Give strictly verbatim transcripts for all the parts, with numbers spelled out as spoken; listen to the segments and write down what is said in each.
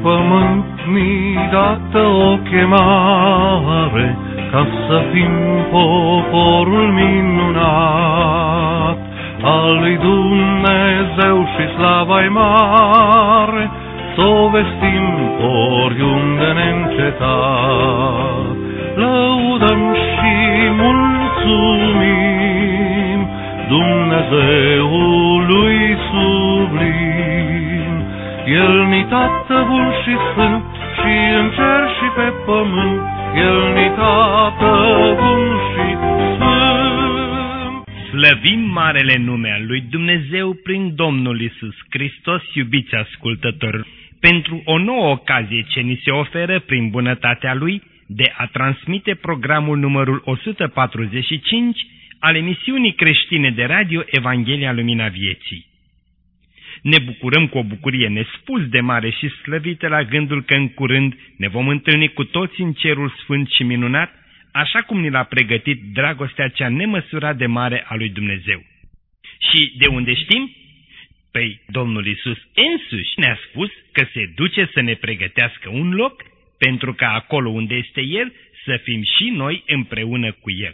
pământ mi-i dată o chemare, ca să fim poporul minunat al lui Dumnezeu și slava-i mare, s-o vestim oriunde neîncetat. Lăudăm și mulțumim Dumnezeului sublim. El ni Tată bun și sfânt, și în cer și pe pământ, El ni Tată bun și sfânt. Slăvim marele nume al lui Dumnezeu prin Domnul Iisus Hristos, iubiți ascultători, pentru o nouă ocazie ce ni se oferă prin bunătatea Lui de a transmite programul numărul o sută patruzeci și cinci al emisiunii creștine de radio Evanghelia Lumina Vieții. Ne bucurăm cu o bucurie nespus de mare și slăvită la gândul că în curând ne vom întâlni cu toți în cerul sfânt și minunat, așa cum ni l-a pregătit dragostea cea nemăsurat de mare a lui Dumnezeu. Și de unde știm? Păi Domnul Iisus însuși ne-a spus că se duce să ne pregătească un loc, pentru ca acolo unde este El să fim și noi împreună cu El.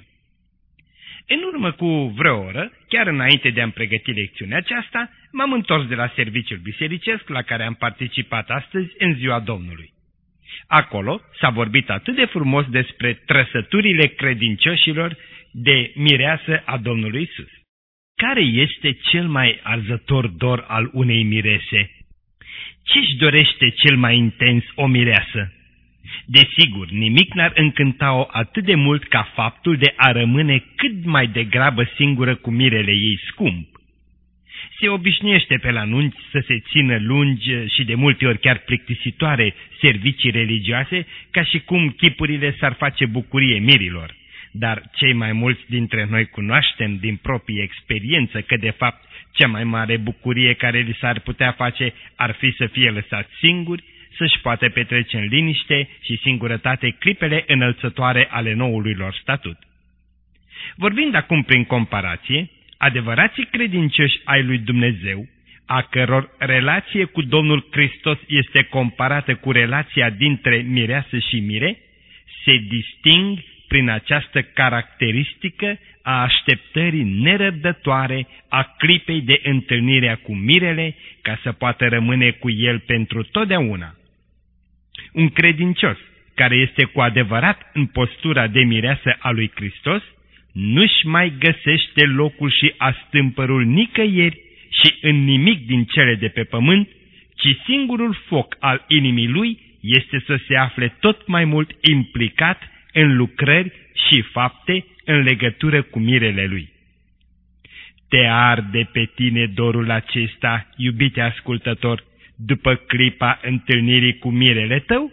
În urmă cu vreo oră, chiar înainte de a-mi pregăti lecțiunea aceasta, m-am întors de la serviciul bisericesc la care am participat astăzi în ziua Domnului. Acolo s-a vorbit atât de frumos despre trăsăturile credincioșilor de mireasă a Domnului Iisus. Care este cel mai arzător dor al unei mirese? Ce-și dorește cel mai intens o mireasă? Desigur, nimic n-ar încânta-o atât de mult ca faptul de a rămâne cât mai degrabă singură cu mirele ei scump. Se obișnuiește pe la nunți să se țină lungi și de multe ori chiar plictisitoare servicii religioase, ca și cum chipurile s-ar face bucurie mirilor. Dar cei mai mulți dintre noi cunoaștem din proprie experiență că de fapt cea mai mare bucurie care li s-ar putea face ar fi să fie lăsați singuri, să-și poată petrece în liniște și singurătate clipele înălțătoare ale noului lor statut. Vorbind acum prin comparație, adevărații credincioși ai lui Dumnezeu, a căror relație cu Domnul Hristos este comparată cu relația dintre mireasă și mire, se disting prin această caracteristică a așteptării nerăbdătoare a clipei de întâlnirea cu mirele, ca să poată rămâne cu el pentru totdeauna. Un credincios care este cu adevărat în postura de mireasă a lui Hristos nu-și mai găsește locul și astâmpărul nicăieri și în nimic din cele de pe pământ, ci singurul foc al inimii lui este să se afle tot mai mult implicat în lucrări și fapte în legătură cu mirele lui. Te arde pe tine dorul acesta, iubite ascultător, după clipa întâlnirii cu mirele tău?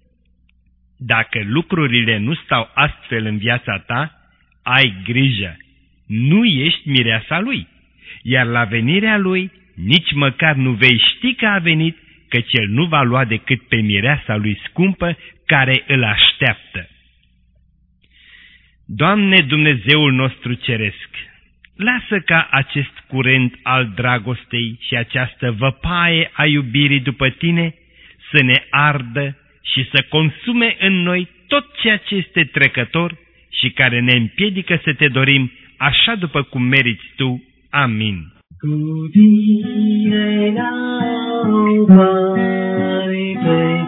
Dacă lucrurile nu stau astfel în viața ta, ai grijă, nu ești mireasa lui, iar la venirea lui nici măcar nu vei ști că a venit, căci el nu va lua decât pe mireasa lui scumpă care îl așteaptă. Doamne Dumnezeul nostru ceresc, lasă ca acest curent al dragostei și această văpaie a iubirii după Tine să ne ardă și să consume în noi tot ceea ce este trecător și care ne împiedică să Te dorim așa după cum meriți Tu. Amin. Cu Tine n-au parte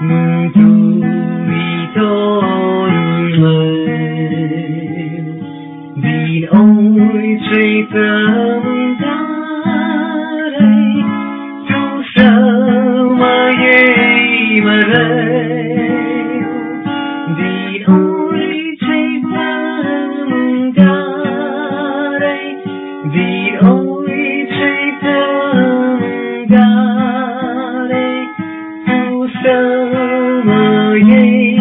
Mântuitorul meu, din orice frământare, Tu să mă iei mereu, din orice frământare, din orice frământare, Tu să mă iei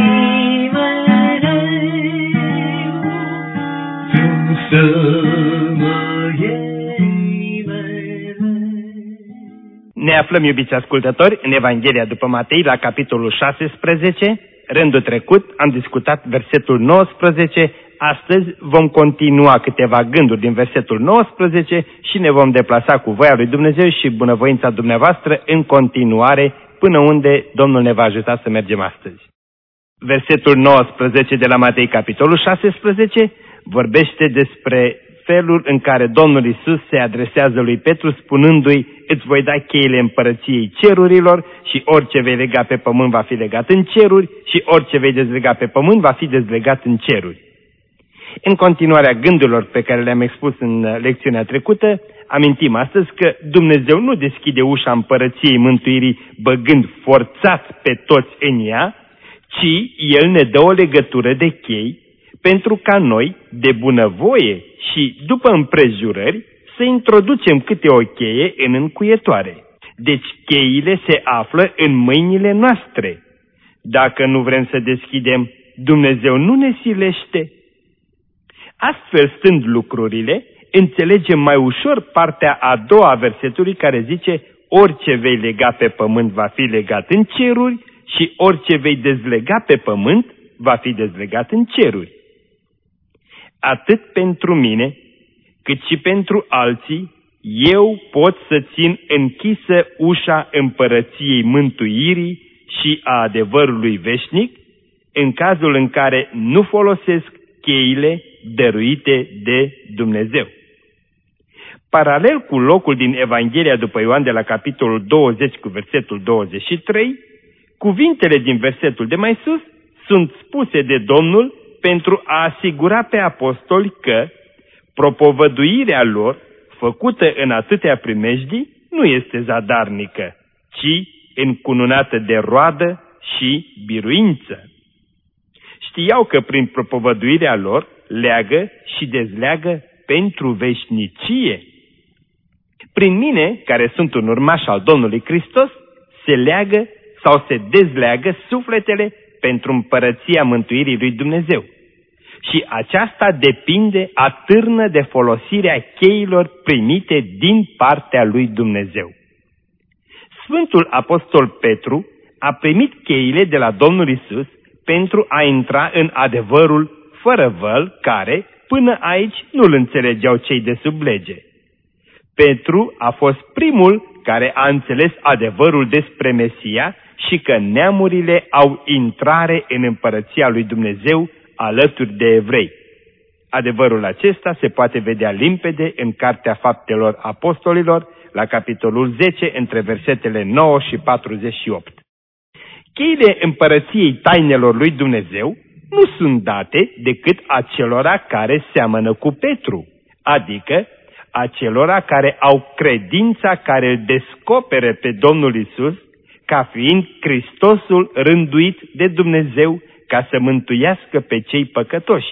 mereu, Tu să mă iei mereu. Ne aflăm, iubiți ascultători, în Evanghelia după Matei, la capitolul șaisprezece. Rândul trecut am discutat versetul nouăsprezece, astăzi vom continua câteva gânduri din versetul nouăsprezece și ne vom deplasa cu voia lui Dumnezeu și bunăvoința dumneavoastră în continuare până unde Domnul ne va ajuta să mergem astăzi. Versetul nouăsprezece de la Matei, capitolul șaisprezece, vorbește despre felul în care Domnul Iisus se adresează lui Petru spunându-i: îți voi da cheile împărăției cerurilor și orice vei lega pe pământ va fi legat în ceruri și orice vei dezlega pe pământ va fi dezlegat în ceruri. În continuarea gândurilor pe care le-am expus în lecțiunea trecută, amintim astăzi că Dumnezeu nu deschide ușa împărăției mântuirii băgând forțat pe toți în ea, ci El ne dă o legătură de chei pentru ca noi, de bunăvoie și după împrejurări, să introducem câte o cheie în încuietoare. Deci cheile se află în mâinile noastre. Dacă nu vrem să deschidem, Dumnezeu nu ne silește. Astfel stând lucrurile, înțelegem mai ușor partea a doua a versetului care zice: orice vei lega pe pământ va fi legat în ceruri și orice vei dezlega pe pământ va fi dezlegat în ceruri. Atât pentru mine, cât și pentru alții, eu pot să țin închisă ușa împărăției mântuirii și a adevărului veșnic, în cazul în care nu folosesc cheile dăruite de Dumnezeu. Paralel cu locul din Evanghelia după Ioan de la capitolul douăzeci cu versetul douăzeci și trei, cuvintele din versetul de mai sus sunt spuse de Domnul pentru a asigura pe apostoli că propovăduirea lor, făcută în atâtea primejdii, nu este zadarnică, ci încununată de roadă și biruință. Știau că prin propovăduirea lor leagă și dezleagă pentru veșnicie. Prin mine, care sunt un urmaș al Domnului Hristos, se leagă sau se dezleagă sufletele pentru împărăția mântuirii lui Dumnezeu. Și aceasta depinde atârnă de folosirea cheilor primite din partea lui Dumnezeu. Sfântul Apostol Petru a primit cheile de la Domnul Iisus pentru a intra în adevărul fără văl care, până aici, nu-l înțelegeau cei de sub lege. Petru a fost primul care a înțeles adevărul despre Mesia și că neamurile au intrare în împărăția lui Dumnezeu alături de evrei. Adevărul acesta se poate vedea limpede în Cartea Faptelor Apostolilor, la capitolul zece, între versetele nouă și patruzeci și opt. Cheile împărăției tainelor lui Dumnezeu nu sunt date decât acelora care seamănă cu Petru, adică acelora care au credința care îl descopere pe Domnul Iisus ca fiind Hristosul rânduit de Dumnezeu ca să mântuiască pe cei păcătoși.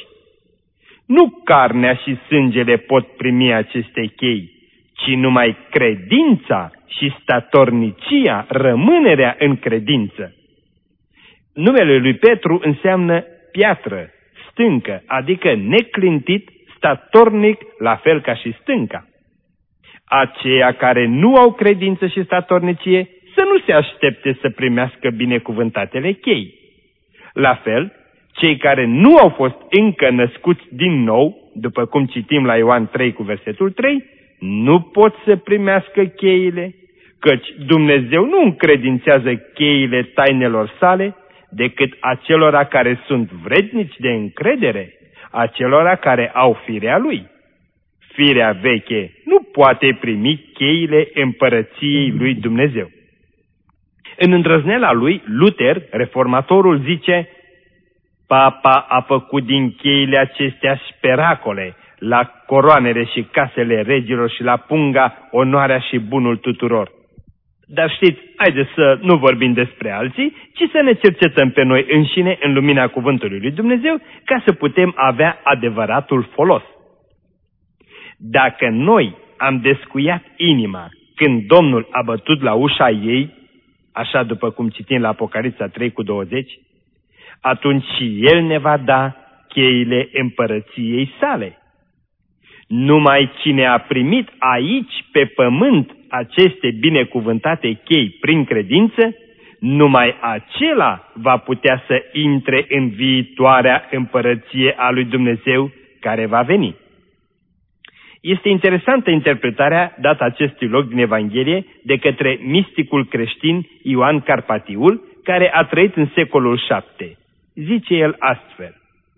Nu carnea și sângele pot primi aceste chei, ci numai credința și statornicia, rămânerea în credință. Numele lui Petru înseamnă piatră, stâncă, adică neclintit, statornic, la fel ca și stânca. Aceia care nu au credință și statornicie să nu se aștepte să primească binecuvântatele chei. La fel, cei care nu au fost încă născuți din nou, după cum citim la Ioan trei cu versetul trei, nu pot să primească cheile, căci Dumnezeu nu încredințează cheile tainelor sale decât acelora care sunt vrednici de încredere, acelora care au firea Lui. Firea veche nu poate primi cheile împărăției lui Dumnezeu. În îndrăzneala lui, Luther, reformatorul, zice: Papa a făcut din cheile acestea speracole, la coroanele și casele regilor și la punga onoarea și bunul tuturor. Dar știți, haideți să nu vorbim despre alții, ci să ne cercetăm pe noi înșine în lumina cuvântului lui Dumnezeu, ca să putem avea adevăratul folos. Dacă noi am descuiat inima când Domnul a bătut la ușa ei, așa după cum citim la Apocalipsa trei cu douăzeci, atunci și El ne va da cheile împărăției sale. Numai cine a primit aici pe pământ aceste binecuvântate chei prin credință, numai acela va putea să intre în viitoarea împărăție a lui Dumnezeu care va veni. Este interesantă interpretarea dată acestui loc din Evanghelie de către misticul creștin Ioan Carpatiul, care a trăit în secolul șapte. Zice el astfel: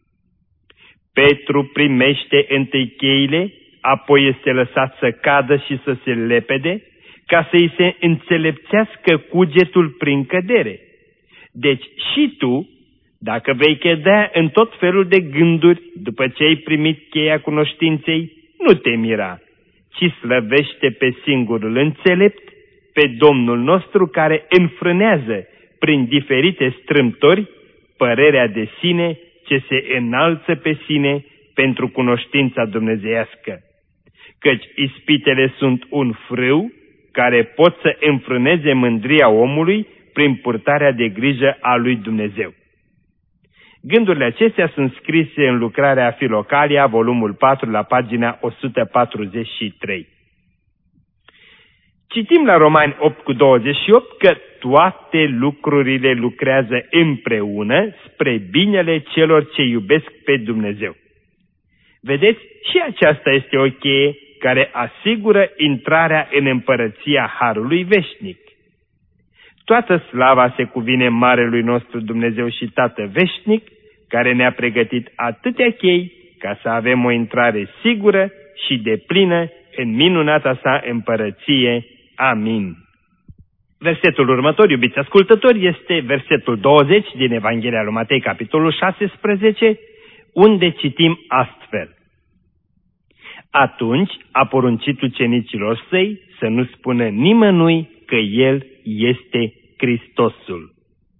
Petru primește întâi cheile, apoi este lăsat să cadă și să se lepede, ca să-i se înțelepțească cugetul prin cădere. Deci și tu, dacă vei cădea în tot felul de gânduri după ce ai primit cheia cunoștinței, nu te mira, ci slăvește pe singurul înțelept, pe Domnul nostru care înfrânează prin diferite strâmtori părerea de sine ce se înalță pe sine pentru cunoștința dumnezeiască. Căci ispitele sunt un frâu care pot să înfrâneze mândria omului prin purtarea de grijă a lui Dumnezeu. Gândurile acestea sunt scrise în lucrarea Filocalia, volumul patru, la pagina o sută patruzeci și trei. Citim la Romani opt cu douăzeci și opt că toate lucrurile lucrează împreună spre binele celor ce iubesc pe Dumnezeu. Vedeți, și aceasta este o cheie care asigură intrarea în împărăția Harului veșnic. Toată slava se cuvine Marelui nostru Dumnezeu și Tată veșnic, care ne-a pregătit atâtea chei ca să avem o intrare sigură și deplină în minunata sa împărăție. Amin. Versetul următor, iubiți ascultători, este versetul douăzeci din Evanghelia lui Matei, capitolul șaisprezece, unde citim astfel: Atunci a poruncit ucenicilor săi să nu spună nimănui că El este Hristosul.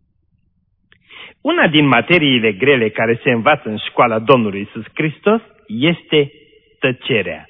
Una din materiile grele care se învață în școala Domnului Iisus Hristos este tăcerea.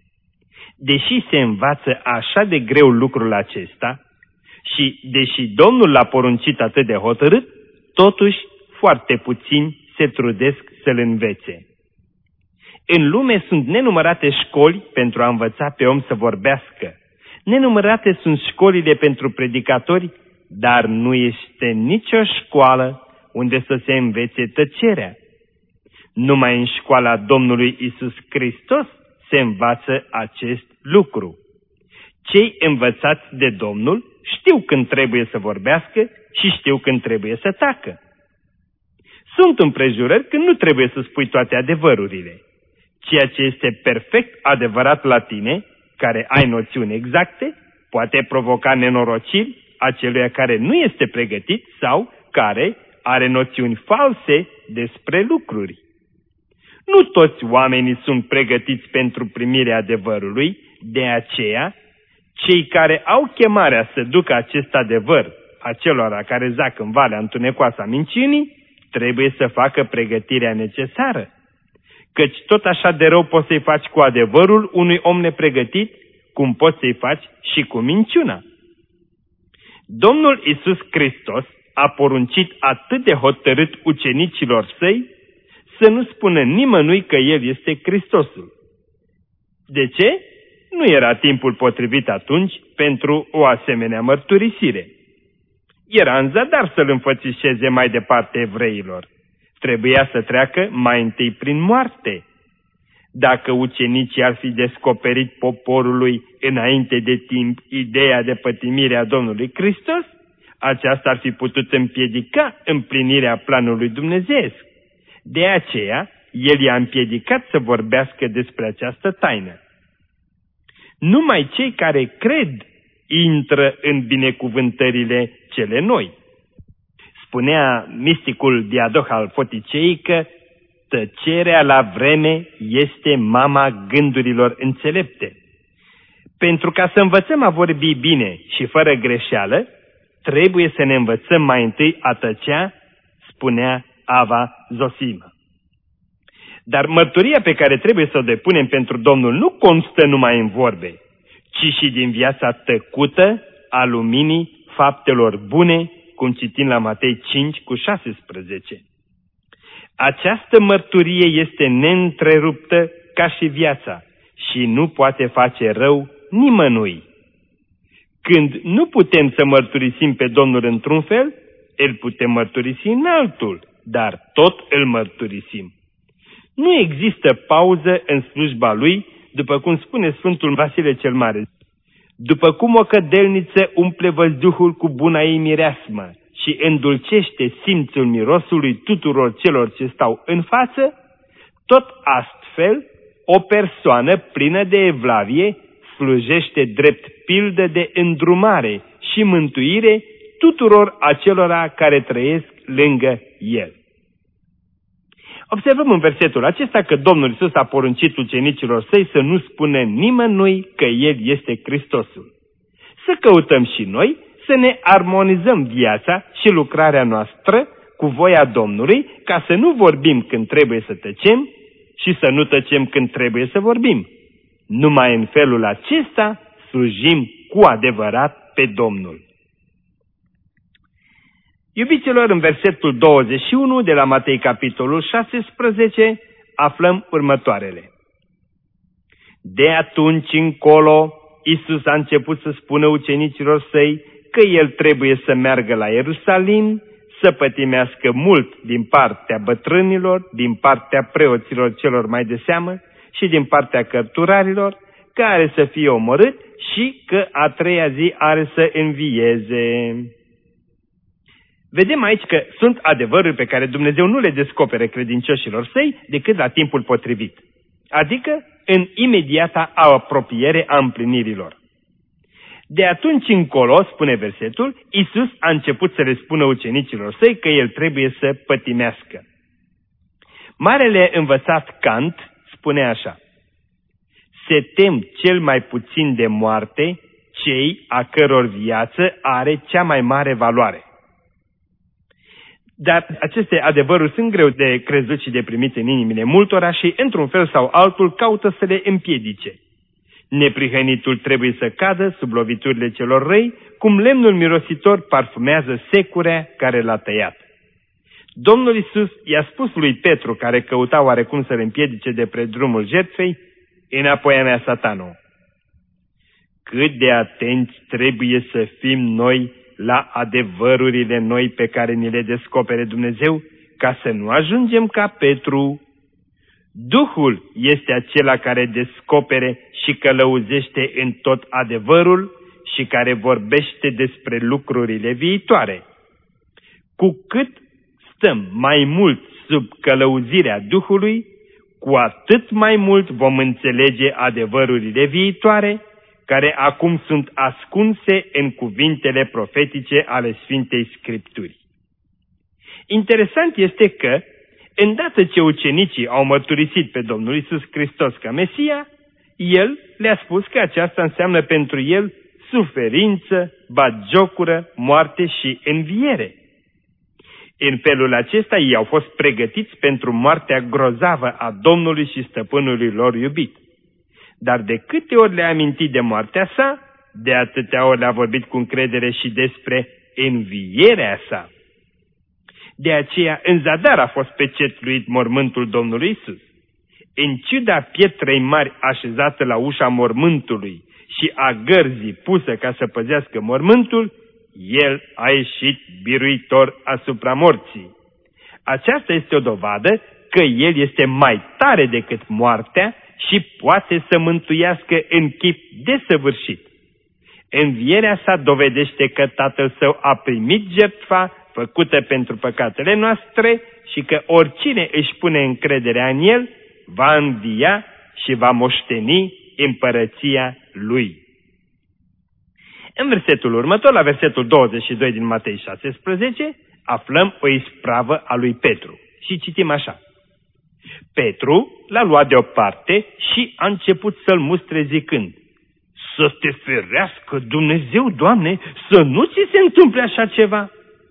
Deși se învață așa de greu lucrul acesta și deși Domnul l-a poruncit atât de hotărât, totuși foarte puțini se trudesc să-l învețe. În lume sunt nenumărate școli pentru a învăța pe om să vorbească. Nenumărate sunt școlile pentru predicatori, dar nu este nicio școală unde să se învețe tăcerea. Numai în școala Domnului Iisus Hristos se învață acest lucru. Cei învățați de Domnul știu când trebuie să vorbească și știu când trebuie să tacă. Sunt împrejurări când nu trebuie să spui toate adevărurile. Ceea ce este perfect adevărat la tine, care ai noțiuni exacte, poate provoca nenorociri aceluia care nu este pregătit sau care are noțiuni false despre lucruri. Nu toți oamenii sunt pregătiți pentru primirea adevărului, de aceea, cei care au chemarea să ducă acest adevăr acelora care zac în valea întunecoasă a minciunii, trebuie să facă pregătirea necesară. Căci tot așa de rău poți să-i faci cu adevărul unui om nepregătit, cum poți să-i faci și cu minciuna. Domnul Iisus Hristos a poruncit atât de hotărât ucenicilor săi să nu spună nimănui că El este Hristosul. De ce? Nu era timpul potrivit atunci pentru o asemenea mărturisire. Era în zadar să-L înfățișeze mai departe evreilor. Trebuia să treacă mai întâi prin moarte. Dacă ucenicii ar fi descoperit poporului înainte de timp ideea de pătimire a Domnului Hristos, aceasta ar fi putut împiedica împlinirea planului dumnezeiesc. De aceea, El i-a împiedicat să vorbească despre această taină. Numai cei care cred intră în binecuvântările cele noi. Spunea misticul Diadoh al Foticei că tăcerea la vreme este mama gândurilor înțelepte. Pentru ca să învățăm a vorbi bine și fără greșeală, trebuie să ne învățăm mai întâi a tăcea, spunea Ava Zosima. Dar mărturia pe care trebuie să o depunem pentru Domnul nu constă numai în vorbe, ci și din viața tăcută a luminii faptelor bune, cum citim la Matei cinci cu șaisprezece. Această mărturie este neîntreruptă ca și viața și nu poate face rău nimănui. Când nu putem să mărturisim pe Domnul într-un fel, îl putem mărturisi în altul, dar tot îl mărturisim. Nu există pauză în slujba Lui după cum spune Sfântul Vasile cel Mare, după cum o cădelniță umple văzduhul cu buna ei mireasmă și îndulcește simțul mirosului tuturor celor ce stau în față, tot astfel o persoană plină de evlavie slujește drept pildă de îndrumare și mântuire tuturor acelora care trăiesc lângă el. Observăm în versetul acesta că Domnul Iisus a poruncit ucenicilor săi să nu spună nimănui că El este Hristosul. Să căutăm și noi să ne armonizăm viața și lucrarea noastră cu voia Domnului, ca să nu vorbim când trebuie să tăcem și să nu tăcem când trebuie să vorbim. Numai în felul acesta slujim cu adevărat pe Domnul. Iubiților, în versetul douăzeci și unu de la Matei capitolul șaisprezece aflăm următoarele. De atunci încolo, Iisus a început să spună ucenicilor săi că El trebuie să meargă la Ierusalim, să pătimească mult din partea bătrânilor, din partea preoților celor mai de seamă și din partea cărturarilor, care să fie omorât și că a treia zi are să învieze. Vedem aici că sunt adevăruri pe care Dumnezeu nu le descopere credincioșilor săi decât la timpul potrivit, adică în imediata apropiere a împlinirilor. De atunci încolo, spune versetul, Iisus a început să le spună ucenicilor săi că El trebuie să pătimească. Marele învățat Kant spune așa: se tem cel mai puțin de moarte cei a căror viață are cea mai mare valoare. Dar aceste adevăruri sunt greu de crezut și de primit în inimile multora și, într-un fel sau altul, caută să le împiedice. Neprihănitul trebuie să cadă sub loviturile celor răi, cum lemnul mirositor parfumează securea care l-a tăiat. Domnul Iisus i-a spus lui Petru, care căuta oarecum să-l împiedice de pe drumul jertfei: înapoi a mea, Satano. Cât de atenți trebuie să fim noi la adevărurile noi pe care ni le descopere Dumnezeu, ca să nu ajungem ca Petru. Duhul este acela care descopere și călăuzește în tot adevărul și care vorbește despre lucrurile viitoare. Cu cât stăm mai mult sub călăuzirea Duhului, cu atât mai mult vom înțelege adevărurile viitoare, care acum sunt ascunse în cuvintele profetice ale Sfintei Scripturii. Interesant este că, îndată ce ucenicii au mărturisit pe Domnul Iisus Hristos ca Mesia, El le-a spus că aceasta înseamnă pentru El suferință, batjocură, moarte și înviere. În felul acesta ei au fost pregătiți pentru moartea grozavă a Domnului și Stăpânului lor iubit. Dar de câte ori le-a amintit de moartea sa, de atâtea ori le-a vorbit cu încredere și despre învierea sa. De aceea în zadar a fost pecetluit mormântul Domnului Iisus. În ciuda pietrei mari așezată la ușa mormântului și a gărzii pusă ca să păzească mormântul, El a ieșit biruitor asupra morții. Aceasta este o dovadă că El este mai tare decât moartea și poate să mântuiască în chip desăvârșit. Învierea sa dovedește că Tatăl Său a primit jertfa făcută pentru păcatele noastre și că oricine își pune încrederea în El va învia și va moșteni împărăția Lui. În versetul următor, la versetul douăzeci și doi din Matei șaisprezece, aflăm o ispravă a lui Petru și citim așa: Petru l-a luat deoparte și a început să-l mustre zicând: să te ferească Dumnezeu, Doamne, să nu ți se întâmple așa ceva.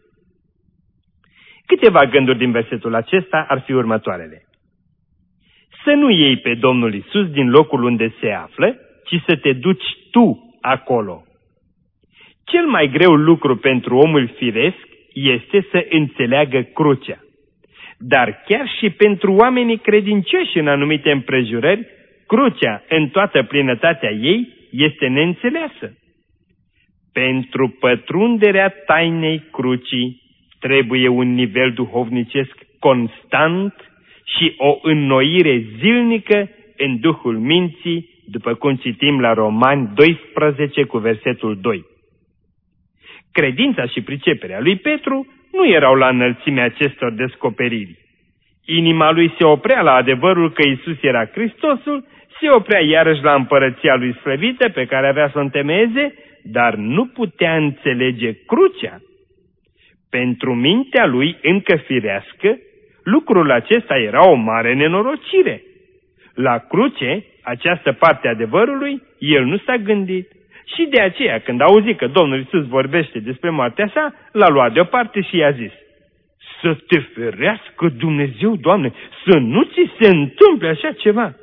Câteva gânduri din versetul acesta ar fi următoarele: să nu iei pe Domnul Iisus din locul unde se află, ci să te duci tu acolo. Cel mai greu lucru pentru omul firesc este să înțeleagă crucea. Dar chiar și pentru oamenii credincioși în anumite împrejurări, crucea în toată plinătatea ei este neînțeleasă. Pentru pătrunderea tainei crucii trebuie un nivel duhovnicesc constant și o înnoire zilnică în duhul minții după cum citim la Romani doisprezece cu versetul doi. Credința și priceperea lui Petru nu erau la înălțimea acestor descoperiri. Inima lui se oprea la adevărul că Iisus era Hristosul, se oprea iarăși la împărăția lui slăvită pe care avea să o întemeieze, dar nu putea înțelege crucea. Pentru mintea lui încă firească, lucrul acesta era o mare nenorocire. La cruce, această parte a adevărului, el nu s-a gândit. Și de aceea, când a auzit că Domnul Iisus vorbește despre moartea sa, l-a luat deoparte și i-a zis: să te ferească Dumnezeu, Doamne, să nu ți se întâmple așa ceva.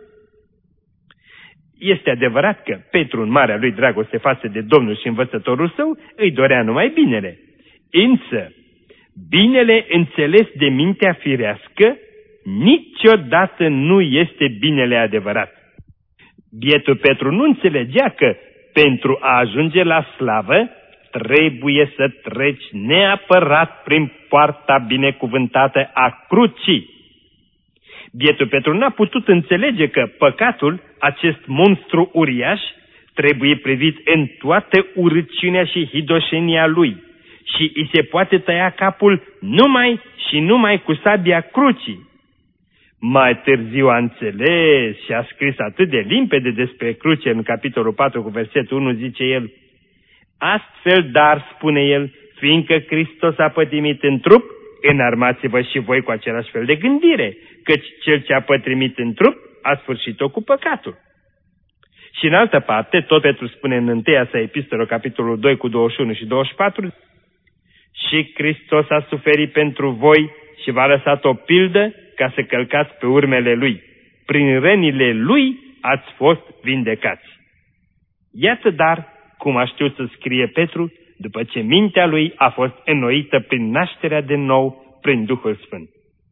Este adevărat că Petru, în marea lui dragoste față de Domnul și învățătorul său, îi dorea numai binele. Însă, binele înțeles de mintea firească niciodată nu este binele adevărat. Bietul Petru nu înțelegea că pentru a ajunge la slavă trebuie să treci neapărat prin poarta binecuvântată a crucii. Bietul Petru n-a putut înțelege că păcatul, acest monstru uriaș, trebuie privit în toată urăciunea și hidoșenia lui și îi se poate tăia capul numai și numai cu sabia crucii. Mai târziu a înțeles și a scris atât de limpede despre cruce în capitolul patru cu versetul unu, zice el: astfel, dar, spune el, fiindcă Hristos a pătimit în trup, înarmați-vă și voi cu același fel de gândire, căci cel ce a pătimit în trup a sfârșit-o cu păcatul. Și în altă parte, tot Petru spune în întâia sa epistolă, capitolul doi cu douăzeci și unu și douăzeci și patru, și Hristos a suferit pentru voi și v-a lăsat o pildă ca să călcați pe urmele Lui. Prin rănile Lui ați fost vindecați. Iată dar cum a știut să scrie Petru, după ce mintea lui a fost înnoită prin nașterea de nou prin Duhul Sfânt.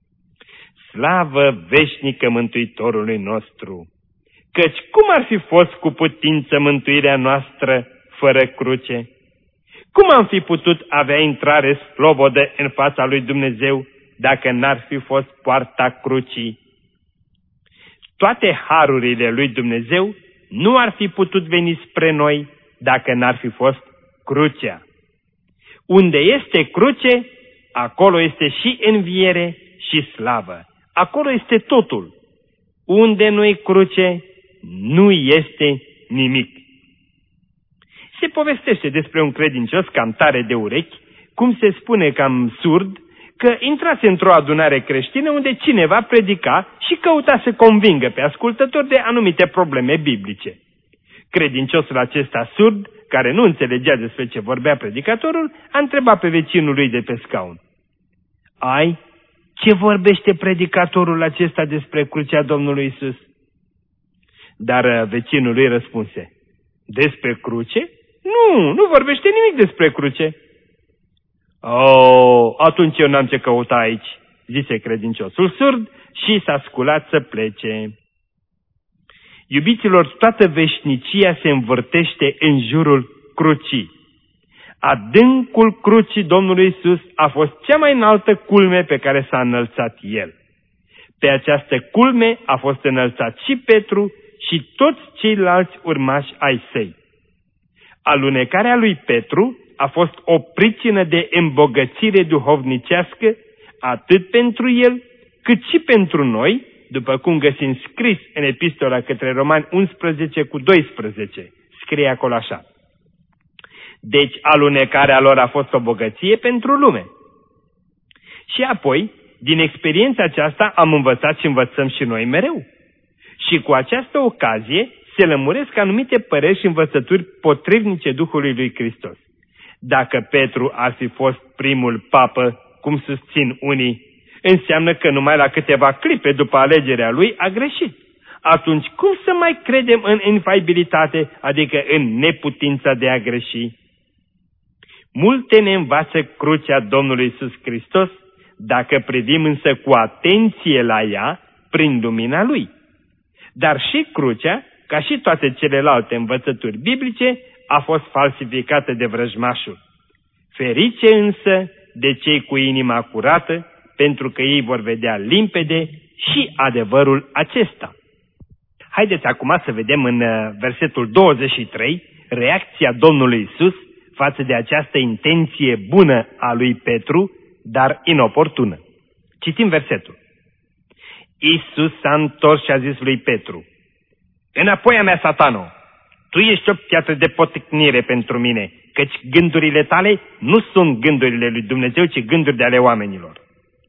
Slavă veșnică Mântuitorului nostru! Căci cum ar fi fost cu putință mântuirea noastră fără cruce? Cum am fi putut avea intrare slobodă în fața lui Dumnezeu dacă n-ar fi fost poarta crucii? Toate harurile lui Dumnezeu nu ar fi putut veni spre noi dacă n-ar fi fost crucea. Unde este cruce, acolo este și înviere și slavă. Acolo este totul. Unde nu-i cruce, nu este nimic. Se povestește despre un credincios cam tare de urechi, cum se spune cam surd, că intrase într-o adunare creștină unde cineva predica și căuta să convingă pe ascultători de anumite probleme biblice. Credinciosul acesta surd, care nu înțelegea despre ce vorbea predicatorul, a întrebat pe vecinul lui de pe scaun: ai, ce vorbește predicatorul acesta despre crucea Domnului Iisus? Dar vecinul lui răspunse: despre cruce? Nu, nu vorbește nimic despre cruce. Oh, atunci eu n-am ce căuta aici, zise credinciosul surd și s-a sculat să plece. Iubiților, toată veșnicia se învârtește în jurul crucii. Adâncul crucii Domnului Iisus a fost cea mai înaltă culme pe care s-a înălțat El. Pe această culme a fost înălțat și Petru și toți ceilalți urmași ai săi. Alunecarea lui Petru a fost o pricină de îmbogățire duhovnicească atât pentru el cât și pentru noi, după cum găsim scris în epistola către Romani unsprezece cu doisprezece. Scrie acolo așa: deci alunecarea lor a fost o bogăție pentru lume. Și apoi, din experiența aceasta am învățat și învățăm și noi mereu. Și cu această ocazie se lămuresc anumite păreri și învățături potrivnice Duhului lui Hristos. Dacă Petru ar fi fost primul papă, cum susțin unii, înseamnă că numai la câteva clipe după alegerea lui a greșit. Atunci cum să mai credem în infalibilitate, adică în neputința de a greși? Multe ne învață crucea Domnului Iisus Hristos, dacă privim însă cu atenție la ea prin lumina Lui. Dar și crucea, ca și toate celelalte învățături biblice, a fost falsificată de vrăjmașul. Ferice însă de cei cu inima curată, pentru că ei vor vedea limpede și adevărul acesta. Haideți acum să vedem în versetul douăzeci și trei reacția Domnului Iisus față de această intenție bună a lui Petru, dar inoportună. Citim versetul. Iisus s-a întors și a zis lui Petru: înapoi a mea, Satano, tu ești o piatră de poticnire pentru mine, căci gândurile tale nu sunt gândurile lui Dumnezeu, ci gânduri de ale oamenilor.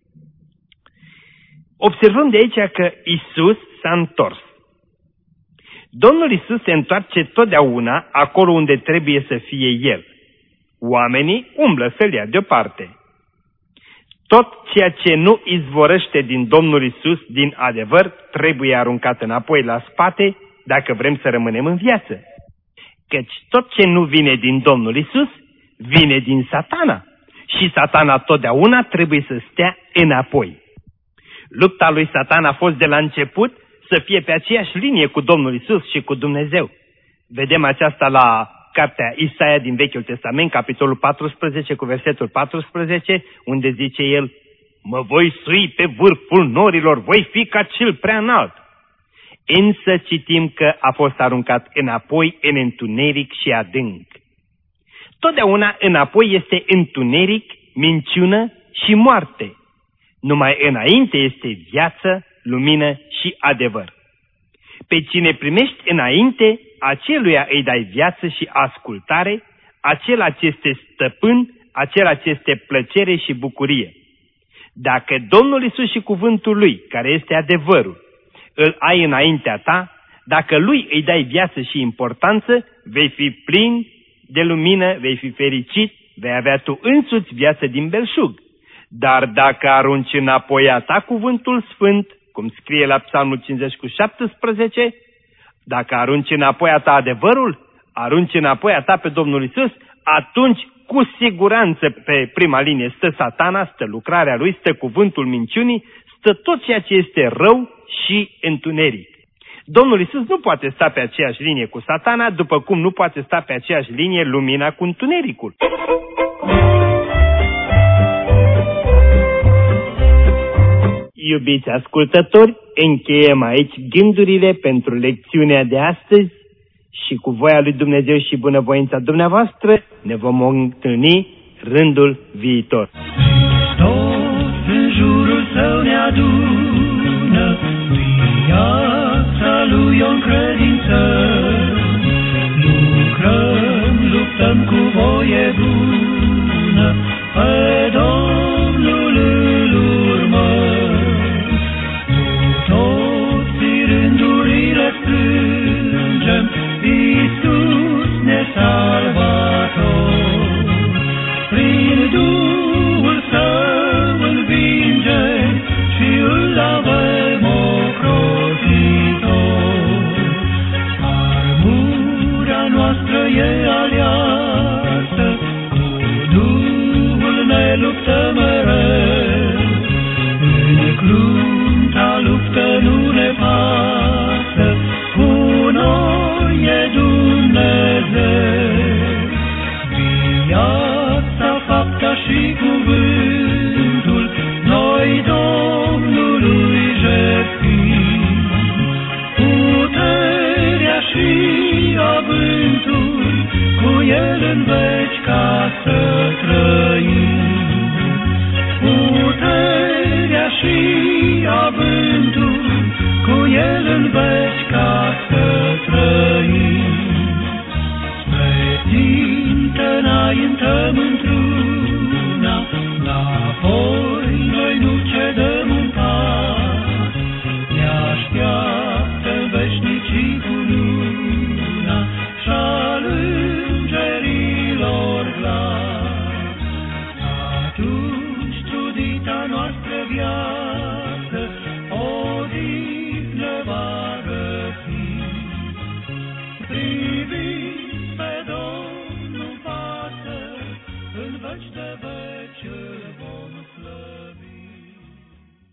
Observăm de aici că Iisus s-a întors. Domnul Iisus se întoarce totdeauna acolo unde trebuie să fie El. Oamenii umblă să-L ia deoparte. Tot ceea ce nu izvorăște din Domnul Iisus, din adevăr, trebuie aruncat înapoi la spate dacă vrem să rămânem în viață. Căci tot ce nu vine din Domnul Iisus, vine din Satana. Și Satana totdeauna trebuie să stea înapoi. Lupta lui Satan a fost de la început să fie pe aceeași linie cu Domnul Iisus și cu Dumnezeu. Vedem aceasta la cartea Isaia din Vechiul Testament, capitolul paisprezece cu versetul paisprezece, unde zice el: mă voi sui pe vârful norilor, voi fi ca cel prea înalt. Însă citim că a fost aruncat înapoi în întuneric și adânc. Totdeauna înapoi este întuneric, minciună și moarte. Numai înainte este viață, lumină și adevăr. Pe cine primești înainte, aceluia îi dai viață și ascultare, acela ce este stăpân, acela ce este plăcere și bucurie. Dacă Domnul Iisus și cuvântul Lui, care este adevărul, îl ai înaintea ta, dacă Lui îi dai viață și importanță, vei fi plin de lumină, vei fi fericit, vei avea tu însuți viață din belșug. Dar dacă arunci înapoi a ta cuvântul sfânt, cum scrie la Psalmul cincizeci cu șaptesprezece, dacă arunci înapoi a ta adevărul, arunci înapoi a ta pe Domnul Iisus, atunci cu siguranță pe prima linie stă Satana, stă lucrarea lui, stă cuvântul minciunii, stă tot ceea ce este rău și întuneric. Domnul Iisus nu poate sta pe aceeași linie cu Satana, după cum nu poate sta pe aceeași linie lumina cu întunericul. Iubiți ascultători, încheiem aici gândurile pentru lecțiunea de astăzi și cu voia lui Dumnezeu și bunăvoința dumneavoastră ne vom întâlni rândul viitor. Toți în jurul său ne adună, viața lui o credință. Lucrăm, luptăm cu voie bună, pe Domnul îl urmăm. Toți rândurile strângem, Iisus ne salvator. Prin Duhul Său învingem și îl avem ocrotitor. Armura noastră e aliasă, cu Duhul ne luptă mereu. În crunta luptă nu ne pasă, cu noi e Dumnezeu. Viața, fapta și cuvântul, noi Domnului jertfim. Puterea și avântul, cu El în veci ca